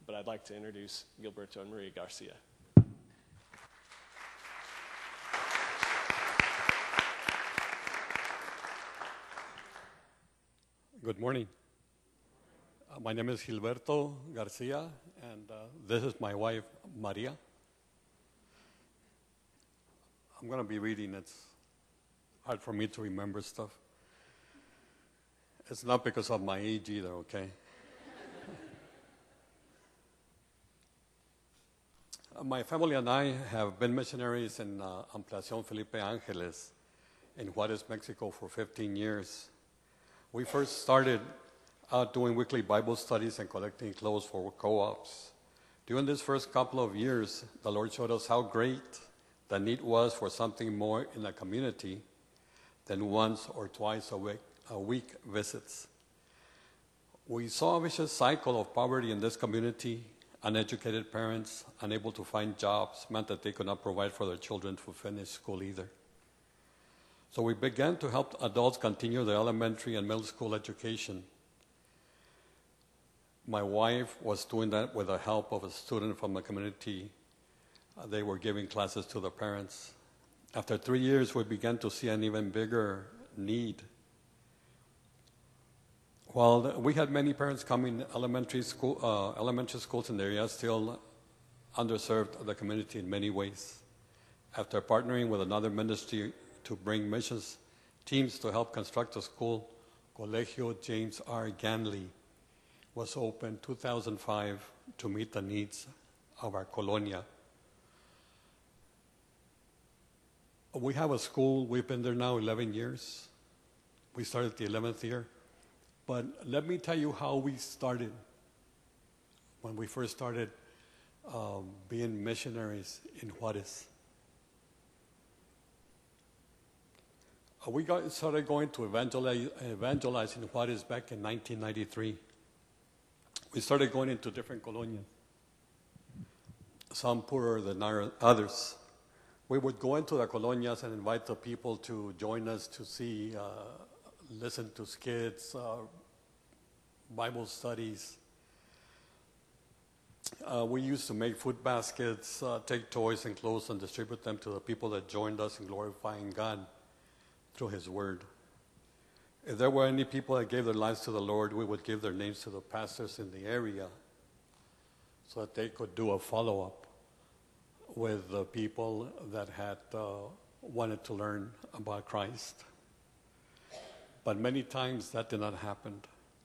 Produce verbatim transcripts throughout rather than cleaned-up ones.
but I'd like to introduce Gilberto and Maria Garcia. Good morning. Uh, my name is Gilberto Garcia, and uh, this is my wife, Maria. I'm going to be reading. It's hard for me to remember stuff. It's not because of my age either, okay? uh, my family and I have been missionaries in uh, Ampliación Felipe Ángeles in Juarez, Mexico for fifteen years. We first started out doing weekly Bible studies and collecting clothes for co-ops. During this first couple of years, the Lord showed us how great the need was for something more in the community than once or twice a week, a week visits. We saw a vicious cycle of poverty in this community. Uneducated parents, unable to find jobs, meant that they could not provide for their children to finish school either. So we began to help adults continue their elementary and middle school education. My wife was doing that with the help of a student from the community. Uh, they were giving classes to the parents. After three years, we began to see an even bigger need. While we had many parents coming, elementary school, uh, elementary schools in the area still underserved the community in many ways. After partnering with another ministry to bring missions teams to help construct a school, Colegio James R. Ganley was opened two thousand five to meet the needs of our colonia. We have a school. We've been there now eleven years. We started the eleventh year. But let me tell you how we started when we first started um, being missionaries in Juarez. Uh, we got started going to evangelize, evangelize in Juarez back in nineteen ninety-three. We started going into different colonias, some poorer than others. We would go into the colonias and invite the people to join us to see, uh, listen to skits, uh, Bible studies. Uh, we used to make food baskets, uh, take toys and clothes and distribute them to the people that joined us in glorifying God through His Word. If there were any people that gave their lives to the Lord, we would give their names to the pastors in the area so that they could do a follow-up with the people that had uh, wanted to learn about Christ. But many times that did not happen.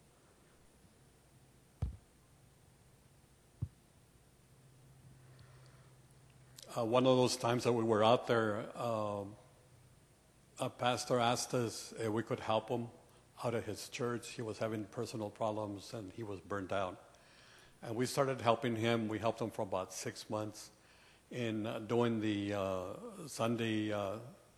Uh, one of those times that we were out there, uh, a pastor asked us if we could help him out of his church. He was having personal problems and he was burned out. And we started helping him. We helped him for about six months in uh, doing the uh, Sunday uh,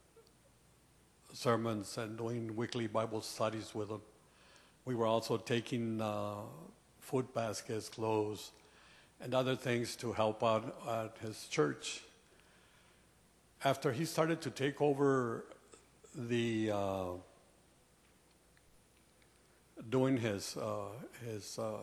sermons and doing weekly Bible studies with him. We were also taking uh, food baskets, clothes, and other things to help out at his church. After he started to take over the uh, doing his uh, his uh,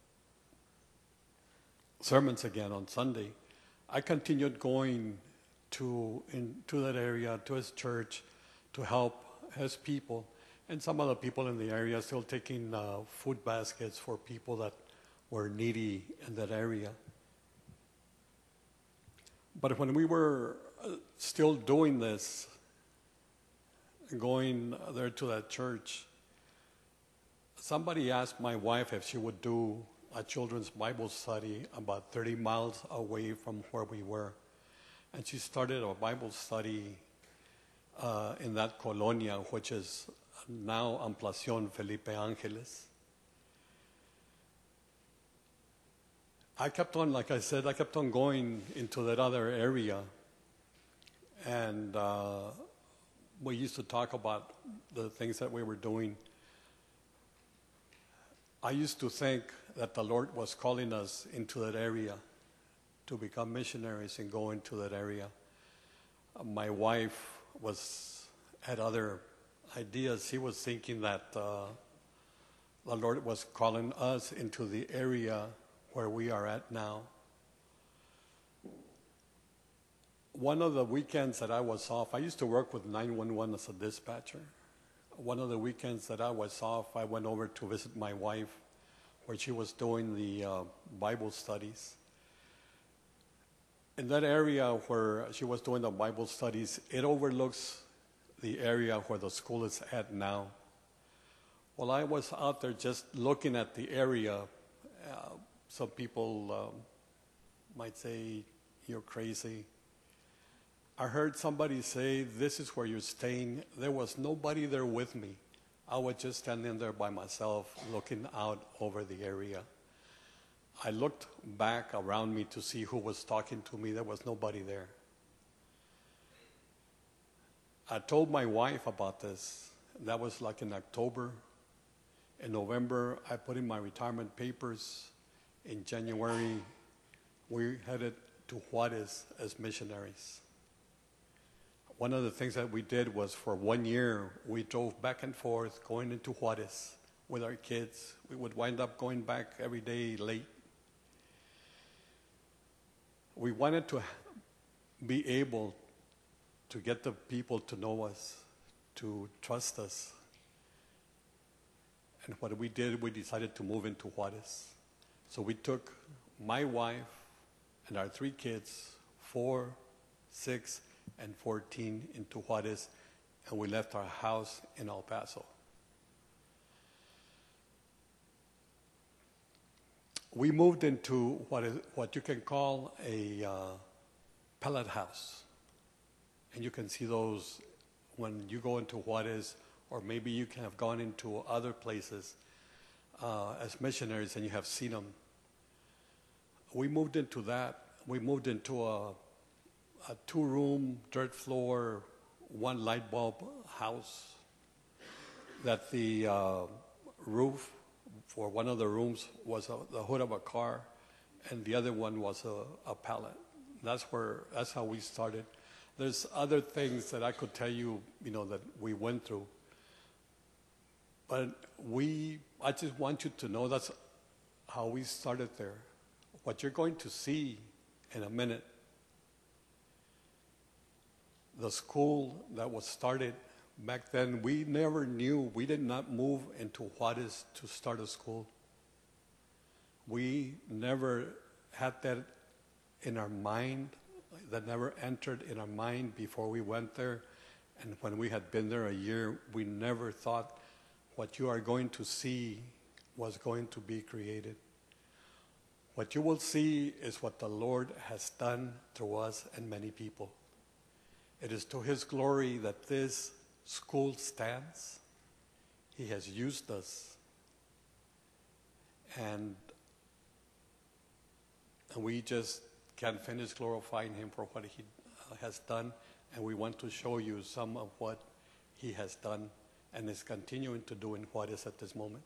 sermons again on Sunday, I continued going to into that area, to his church, to help his people, and some other people in the area still taking uh, food baskets for people that were needy in that area. But when we were still doing this, going there to that church, somebody asked my wife if she would do a children's Bible study about thirty miles away from where we were. And she started a Bible study uh, in that colonia, which is now Ampliación Felipe Ángeles. I kept on, like I said, I kept on going into that other area. And uh, we used to talk about the things that we were doing. I used to think that the Lord was calling us into that area to become missionaries and go into that area. Uh, my wife was had other ideas. He was thinking that uh, the Lord was calling us into the area where we are at now. One of the weekends that I was off, I used to work with nine one one as a dispatcher. One of the weekends that I was off, I went over to visit my wife where she was doing the uh, Bible studies. In that area where she was doing the Bible studies, it overlooks the area where the school is at now. While I was out there just looking at the area, uh, some people um, might say, "You're crazy." I heard somebody say, "This is where you're staying." There was nobody there with me. I was just standing there by myself looking out over the area. I looked back around me to see who was talking to me. There was nobody there. I told my wife about this. That was like in October. In November, I put in my retirement papers. In January, we headed to Juarez as missionaries. One of the things that we did was for one year, we drove back and forth going into Juarez with our kids. We would wind up going back every day late. We wanted to be able to get the people to know us, to trust us. And what we did, we decided to move into Juarez. So we took my wife and our three kids, four, six, and fourteen, into Juarez, and we left our house in El Paso. We moved into what is what you can call a uh, pallet house. And you can see those when you go into Juarez, or maybe you can have gone into other places uh, as missionaries and you have seen them. We moved into that. We moved into a, a two-room, dirt floor, one light bulb house that the uh, roof for one of the rooms was a, the hood of a car, and the other one was a, a pallet. That's where, that's how we started. There's other things that I could tell you, you know, that we went through. But we, I just want you to know that's how we started there. What you're going to see in a minute, the school that was started back then, we never knew, we did not move into Juarez to start a school. We never had that in our mind, that never entered in our mind before we went there. And when we had been there a year, we never thought what you are going to see was going to be created. What you will see is what the Lord has done through us and many people. It is to His glory that this school stands. He has used us. And, and we just can't finish glorifying Him for what He uh, has done. And we want to show you some of what He has done and is continuing to do in Juarez at this moment.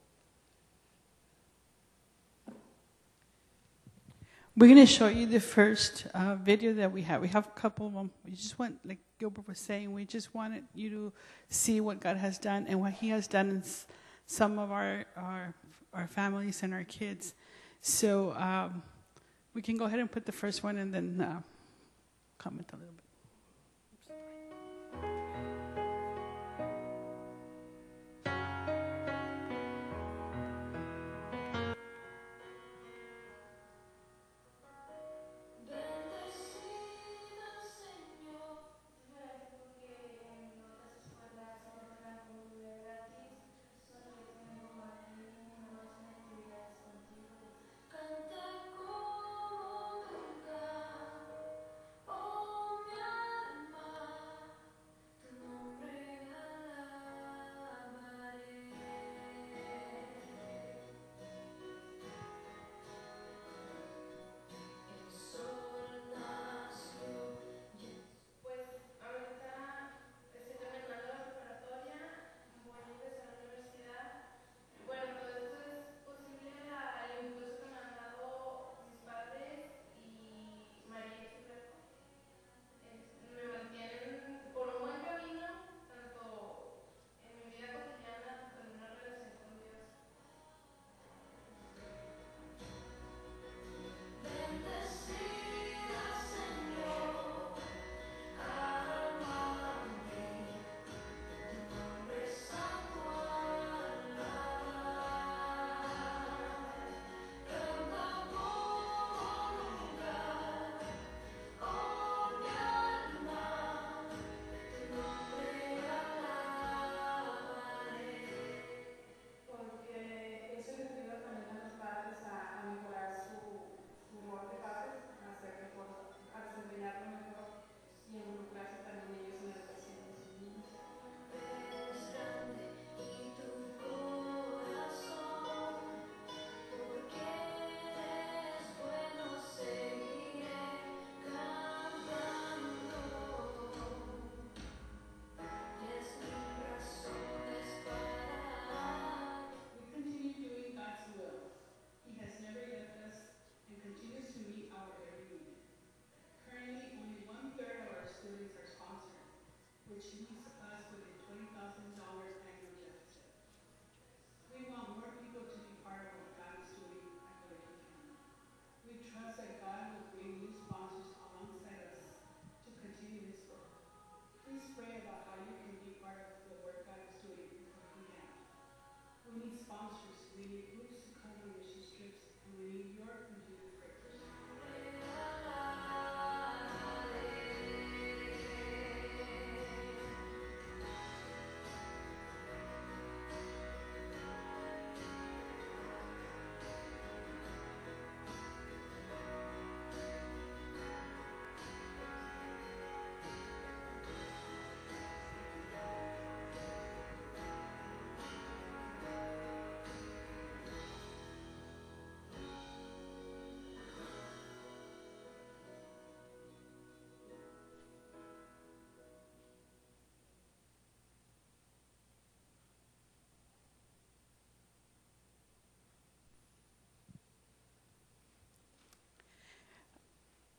We're going to show you the first uh, video that we have. We have a couple of them. We just want, like Gilbert was saying, we just wanted you to see what God has done and what He has done in s- some of our, our our families and our kids. So um, we can go ahead and put the first one and then uh, comment a little bit. Canta como nunca, oh mi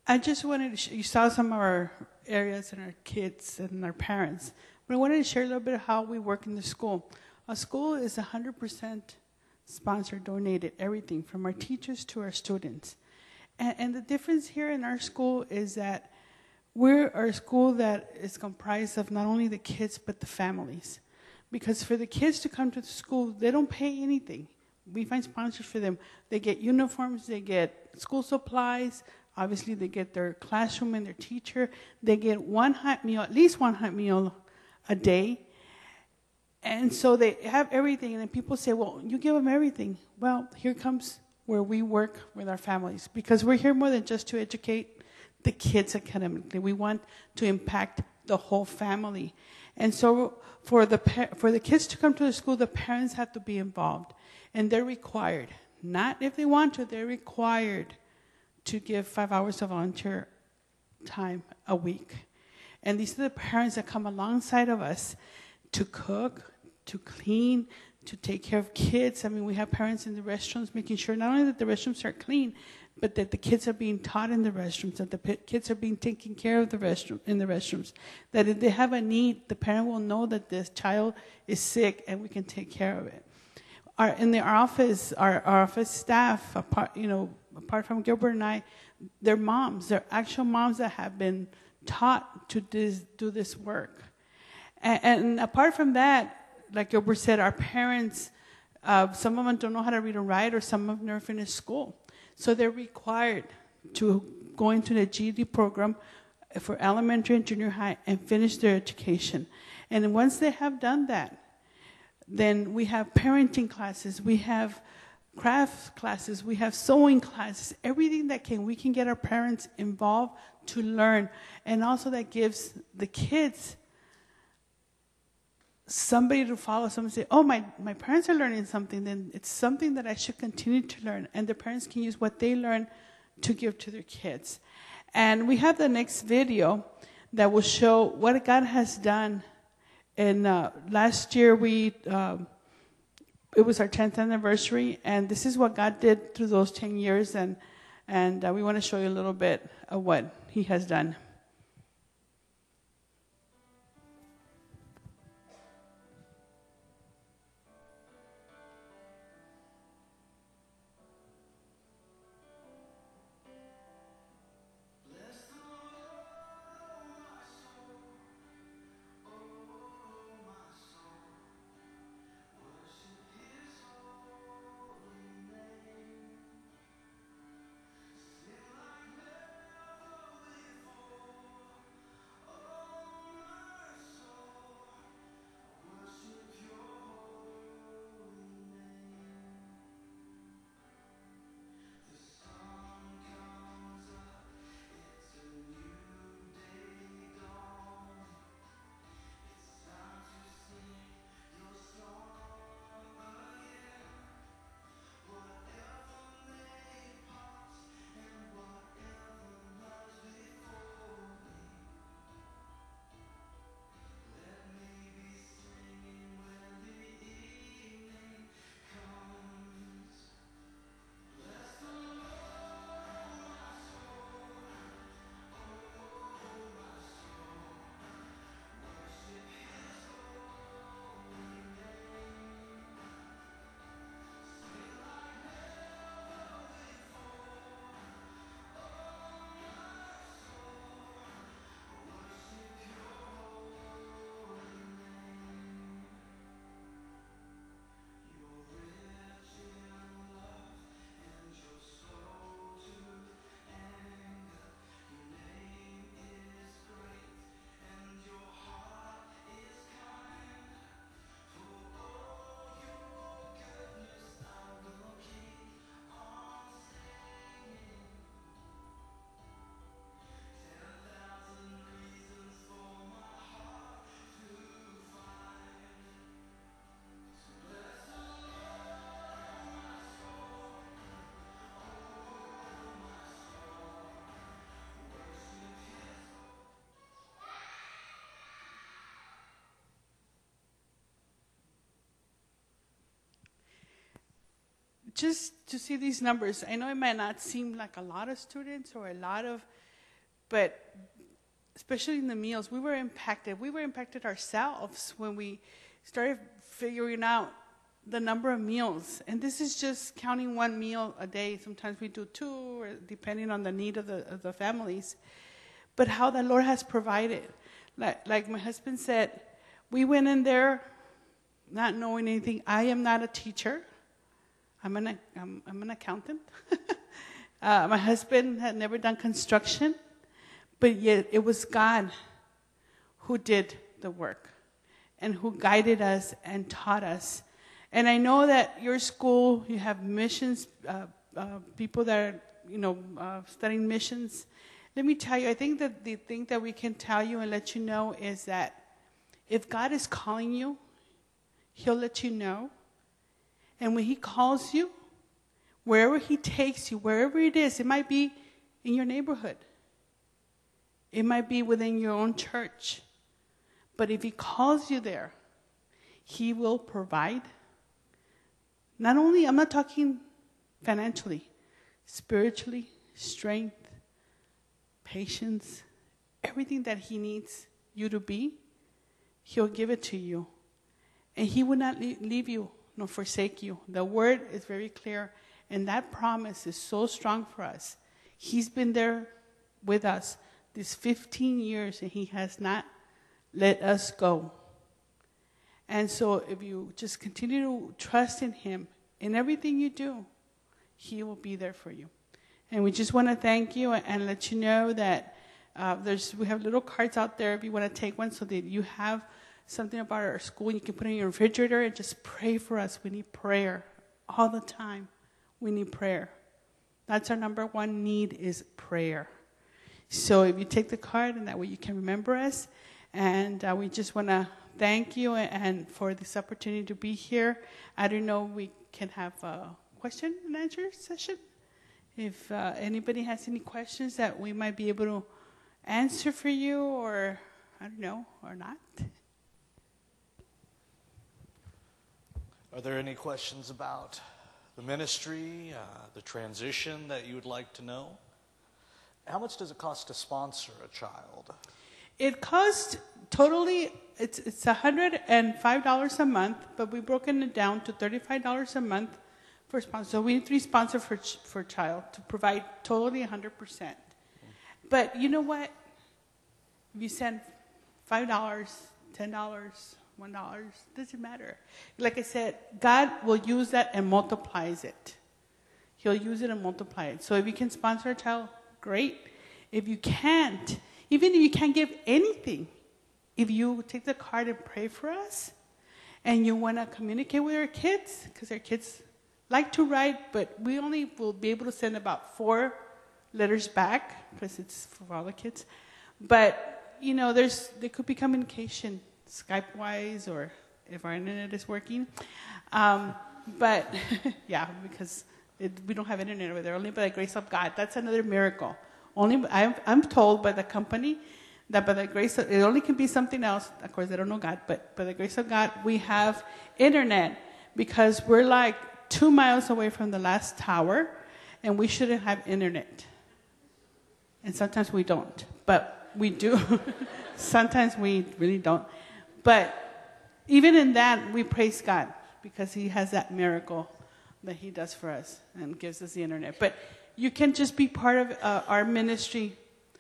I just wanted to, sh- you saw some of our areas and our kids and our parents, but I wanted to share a little bit of how we work in the school. Our school is one hundred percent sponsored, donated, everything from our teachers to our students. And, and the difference here in our school is that we're a school that is comprised of not only the kids, but the families. Because for the kids to come to the school, they don't pay anything. We find sponsors for them. They get uniforms, they get school supplies, obviously they get their classroom and their teacher. They get one hot meal, at least one hot meal a day. And so they have everything, and then people say, well, you give them everything. Well, here comes where we work with our families, because we're here more than just to educate the kids academically. We want to impact the whole family. And so for the pa- for the kids to come to the school, the parents have to be involved. And they're required, not if they want to, they're required to give five hours of volunteer time a week. And these are the parents that come alongside of us to cook, to clean, to take care of kids. I mean, we have parents in the restrooms making sure not only that the restrooms are clean, but that the kids are being taught in the restrooms, that the p- kids are being taken care of the restroom in the restrooms. That if they have a need, the parent will know that this child is sick and we can take care of it. Our, in the, our office, our, our office staff, apart, you know, apart from Gilbert and I, they're moms. They're actual moms that have been taught to this, do this work. And, and apart from that, like Gilbert said, our parents, uh, some of them don't know how to read and write, or some have never finished school. So they're required to go into the G E D program for elementary and junior high and finish their education. And once they have done that, then we have parenting classes, we have craft classes, we have sewing classes, everything that can we can get our parents involved to learn. And also that gives the kids somebody to follow, someone say, oh, my, my parents are learning something, then it's something that I should continue to learn. And the parents can use what they learn to give to their kids. And we have the next video that will show what God has done. And uh, last year, we um, it was our tenth anniversary, and this is what God did through those ten years. And, and uh, we want to show you a little bit of what He has done. Just to see these numbers, I know it might not seem like a lot of students or a lot of but especially in the meals, we were impacted. We were impacted ourselves when we started figuring out the number of meals. And this is just counting one meal a day. Sometimes we do two, or depending on the need of the, of the families. But how the Lord has provided. Like, like my husband said, we went in there not knowing anything. I am not a teacher. I'm an, I'm, I'm an accountant. uh, my husband had never done construction, but yet it was God who did the work and who guided us and taught us. And I know that your school, you have missions, uh, uh, people that are, you know, uh, studying missions. Let me tell you, I think that the thing that we can tell you and let you know is that if God is calling you, He'll let you know. And when He calls you, wherever He takes you, wherever it is, it might be in your neighborhood. It might be within your own church. But if He calls you there, He will provide. Not only, I'm not talking financially, spiritually, strength, patience, everything that He needs you to be, He'll give it to you. And He will not leave you nor forsake you. The word is very clear, and that promise is so strong for us. He's been there with us these fifteen years, and He has not let us go. And so if you just continue to trust in Him in everything you do, He will be there for you. And we just want to thank you and let you know that uh, there's we have little cards out there if you want to take one so that you have something about our school. You can put it in your refrigerator and just pray for us. We need prayer all the time. We need prayer. That's our number one need is prayer. So if you take the card, and that way you can remember us. And uh, we just want to thank you and, and for this opportunity to be here. I don't know, we can have a question and answer session. If uh, anybody has any questions that we might be able to answer for you, or I don't know, or not. Are there any questions about the ministry, uh, the transition that you would like to know? How much does it cost to sponsor a child? It costs totally, it's it's one hundred five dollars a month, but we've broken it down to thirty-five dollars a month for sponsor. So we need three sponsors for ch- for a child to provide totally one hundred percent. But you know what? If you send five dollars, ten dollars, one dollar, doesn't matter. Like I said, God will use that and multiplies it. He'll use it and multiply it. So if you can sponsor a child, great. If you can't, even if you can't give anything, if you take the card and pray for us, and you want to communicate with our kids, because our kids like to write, but we only will be able to send about four letters back, because it's for all the kids. But, you know, there's there could be communication, Skype-wise, or if our internet is working. Um, but, yeah, because it, we don't have internet over there, only by the grace of God. That's another miracle. Only I'm, I'm told by the company that by the grace of, it only can be something else. Of course, they don't know God, but by the grace of God, we have internet because we're like two miles away from the last tower, and we shouldn't have internet. And sometimes we don't, but we do. Sometimes we really don't. But even in that, we praise God because He has that miracle that He does for us and gives us the internet. But you can just be part of uh, our ministry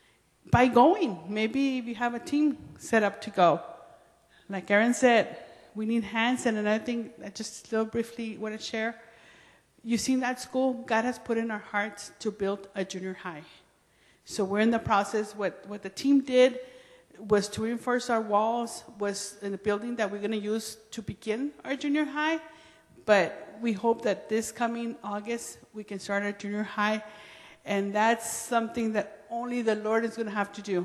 by going. Maybe if you have a team set up to go. Like Aaron said, we need hands. And another thing I just still briefly want to share. You see in that school, God has put in our hearts to build a junior high. So we're in the process. What, what the team did was to reinforce our walls, was in the building that we're going to use to begin our junior high. But we hope that this coming August, we can start our junior high. And that's something that only the Lord is going to have to do,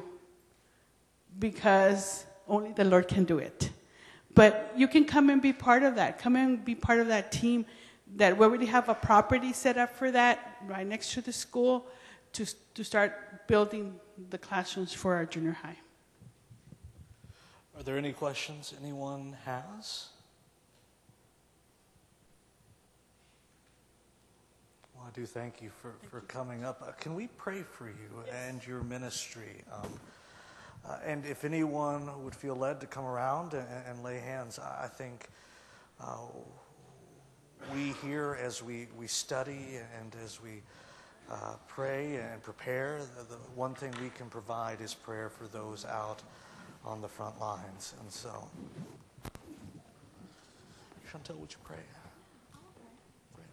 because only the Lord can do it. But you can come and be part of that. Come and be part of that team. That we already have a property set up for that right next to the school to, to start building the classrooms for our junior high. Are there any questions anyone has? Well, I do thank you for, for coming up. Uh, can we pray for you and your ministry? Um, uh, and if anyone would feel led to come around and, and lay hands, I I think uh, we here, as we, we study and as we uh, pray and prepare, the, the one thing we can provide is prayer for those out on the front lines. And so, Chantel, would you pray? Pray.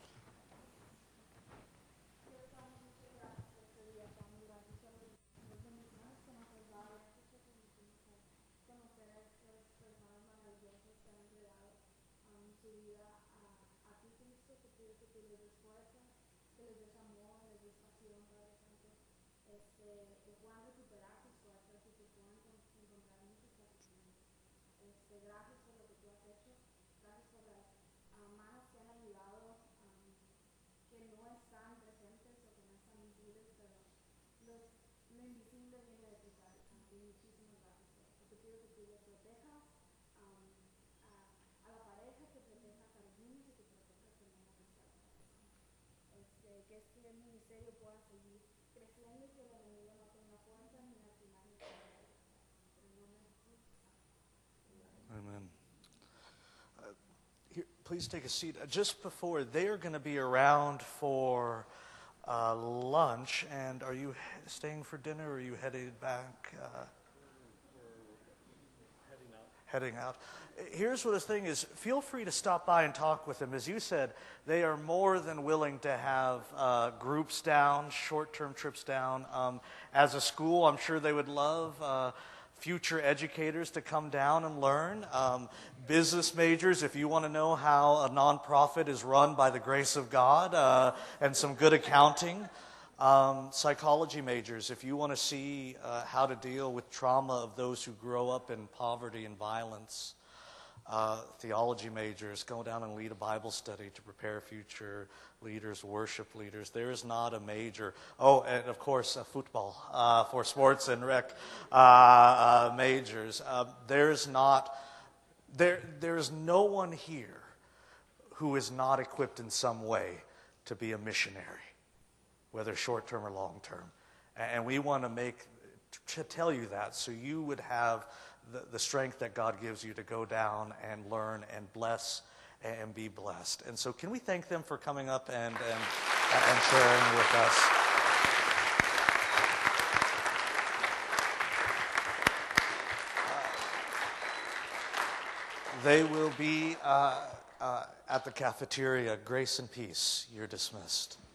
Amen. Uh, here, please take a seat. Uh, just before, they are going to be around for uh, lunch. And are you he- staying for dinner, or are you headed back? Uh, Heading out. heading out. Here's what the thing is. Feel free to stop by and talk with them. As you said, they are more than willing to have uh, groups down, short-term trips down. Um, as a school, I'm sure they would love uh, future educators to come down and learn. Um, business majors, if you want to know how a nonprofit is run by the grace of God uh, and some good accounting. Um, psychology majors, if you want to see uh, how to deal with trauma of those who grow up in poverty and violence. Uh, theology majors, go down and lead a Bible study to prepare future leaders, worship leaders. There is not a major. Oh, and of course, uh, football uh, for sports and rec uh, uh, majors. Uh, there's not. There, there's no one here who is not equipped in some way to be a missionary, whether short-term or long-term. And we want to make to tell you that so you would have the, the strength that God gives you to go down and learn and bless and be blessed. And so can we thank them for coming up and, and, and sharing with us? Uh, they will be uh, uh, at the cafeteria. Grace and peace. You're dismissed.